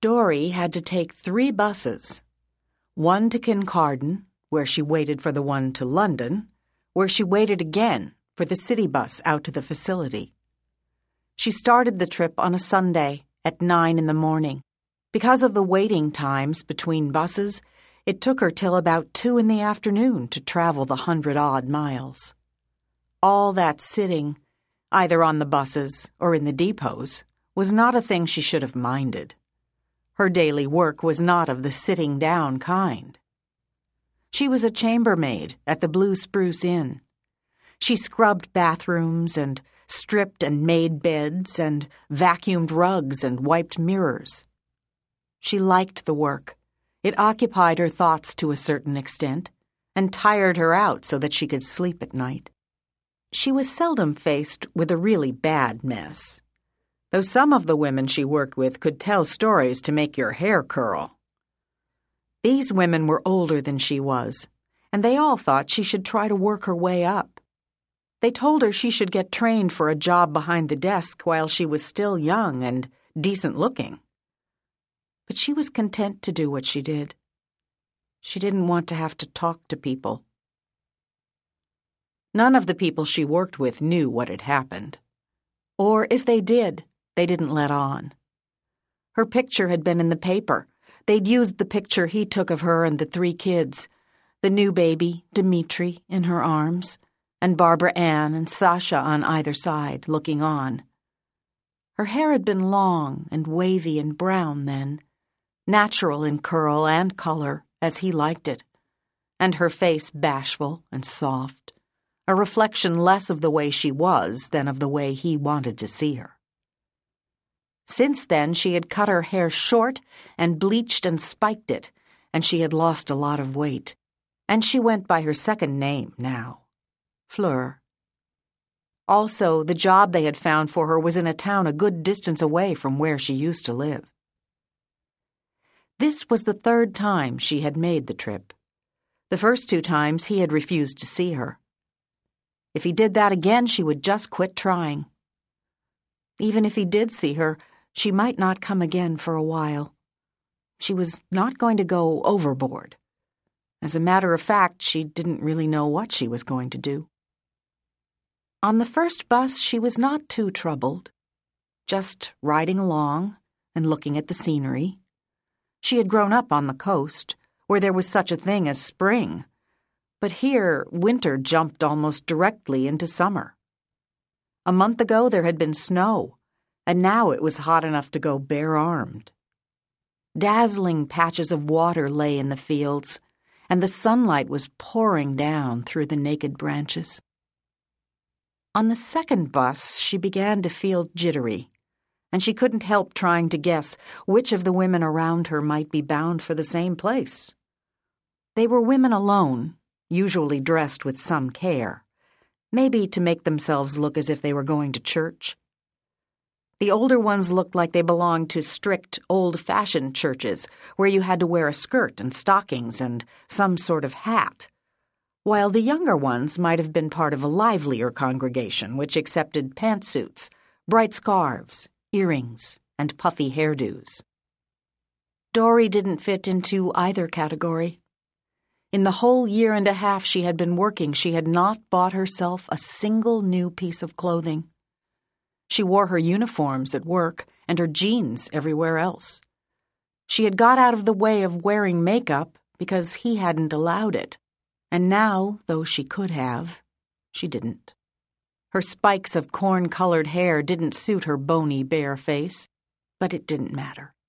Dory had to take 3 buses, one to Kincardine, where she waited for the one to London, where she waited again for the city bus out to the facility. She started the trip on a Sunday at 9 in the morning. Because of the waiting times between buses, it took her till about 2 in the afternoon to travel the 100-odd miles. All that sitting, either on the buses or in the depots, was not a thing she should have minded. Her daily work was not of the sitting down kind. She was a chambermaid at the Blue Spruce Inn. She scrubbed bathrooms and stripped and made beds and vacuumed rugs and wiped mirrors. She liked the work. It occupied her thoughts to a certain extent and tired her out so that she could sleep at night. She was seldom faced with a really bad mess, though some of the women she worked with could tell stories to make your hair curl. These women were older than she was, and they all thought she should try to work her way up. They told her she should get trained for a job behind the desk while she was still young and decent-looking. But she was content to do what she did. She didn't want to have to talk to people. None of the people she worked with knew what had happened. Or if they did, they didn't let on. Her picture had been in the paper. They'd used the picture he took of her and the 3 kids, the new baby, Dmitri, in her arms, and Barbara Ann and Sasha on either side, looking on. Her hair had been long and wavy and brown then, natural in curl and color, as he liked it, and her face bashful and soft, a reflection less of the way she was than of the way he wanted to see her. Since then, she had cut her hair short and bleached and spiked it, and she had lost a lot of weight, and she went by her second name now, Fleur. Also, the job they had found for her was in a town a good distance away from where she used to live. This was the 3rd time she had made the trip. The first 2 times he had refused to see her. If he did that again, she would just quit trying. Even if he did see her, she might not come again for a while. She was not going to go overboard. As a matter of fact, she didn't really know what she was going to do. On the first bus, she was not too troubled, just riding along and looking at the scenery. She had grown up on the coast, where there was such a thing as spring, but here winter jumped almost directly into summer. A month ago there had been snow, and now it was hot enough to go bare-armed. Dazzling patches of water lay in the fields, and the sunlight was pouring down through the naked branches. On the second bus, she began to feel jittery, and she couldn't help trying to guess which of the women around her might be bound for the same place. They were women alone, usually dressed with some care, maybe to make themselves look as if they were going to church. The older ones looked like they belonged to strict, old-fashioned churches where you had to wear a skirt and stockings and some sort of hat, while the younger ones might have been part of a livelier congregation which accepted pantsuits, bright scarves, earrings, and puffy hairdos. Dory didn't fit into either category. In the whole 1.5 years she had been working, she had not bought herself a single new piece of clothing. She wore her uniforms at work and her jeans everywhere else. She had got out of the way of wearing makeup because he hadn't allowed it, and now, though she could have, she didn't. Her spikes of corn-colored hair didn't suit her bony, bare face, but it didn't matter.